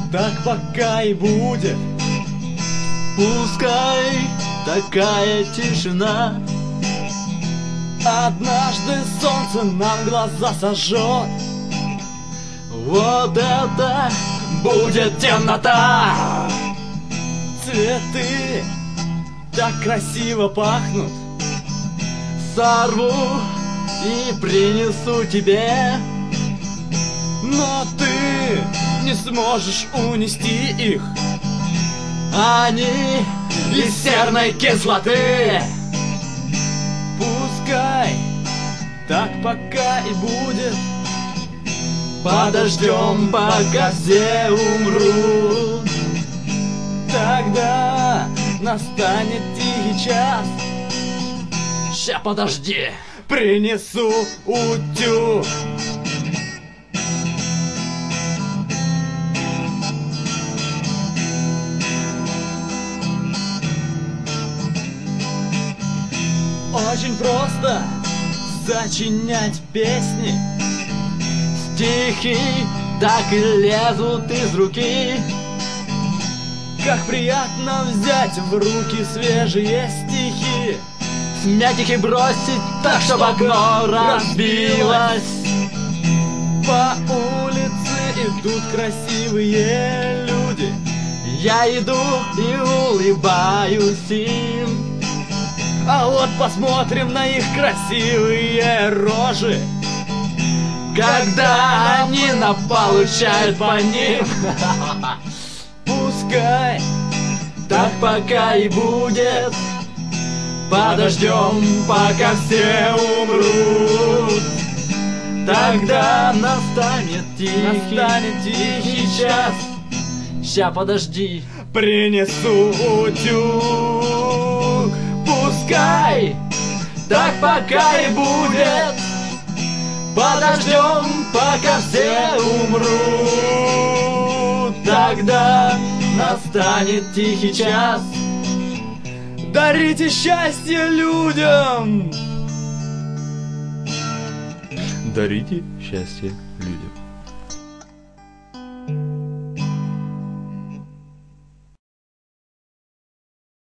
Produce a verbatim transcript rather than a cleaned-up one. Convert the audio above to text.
так пока и будет. Пускай такая тишина. Однажды солнце нам глаза сожжет. Вот это будет темнота. Цветы так красиво пахнут. Сорву и принесу тебе, но ты не сможешь унести их. Они из серной кислоты. Пускай так пока и будет. Подождем, пока все умрут. Тогда настанет тихий час. Ща, подожди, принесу утюг. Очень просто сочинять песни. Стихи так и лезут из руки. Как приятно взять в руки свежие стихи, смять их и бросить так, чтобы окно разбилось. По улице идут красивые люди. Я иду и улыбаюсь им. А вот посмотрим на их красивые рожи, когда они наполучают по ним. Пускай так пока и будет. Подождем, пока все умрут. Тогда настанет тихий, настанет тихий час. Ща, подожди, принесу утюг. Пускай так пока и будет. Подождем, пока все умрут. Тогда настанет тихий час. Дарите счастье людям. Дарите счастье людям.